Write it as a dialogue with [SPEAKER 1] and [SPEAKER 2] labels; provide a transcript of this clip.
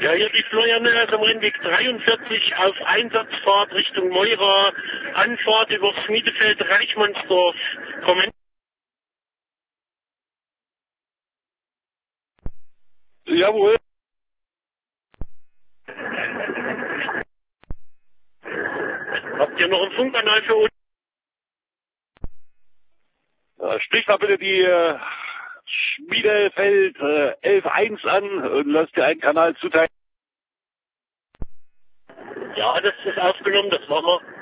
[SPEAKER 1] Ja, hier die Florian am Rennweg 43 auf Einsatzfahrt Richtung Meurer, Anfahrt über Schmiedefeld, Reichmannsdorf. Kommen.
[SPEAKER 2] Jawohl.
[SPEAKER 1] Habt ihr noch einen Funkkanal für uns?
[SPEAKER 2] Sprich mal bitte die Schmiedefeld 11.1 an und lass dir einen Kanal zuteilen.
[SPEAKER 1] Ja, das ist aufgenommen, das machen wir.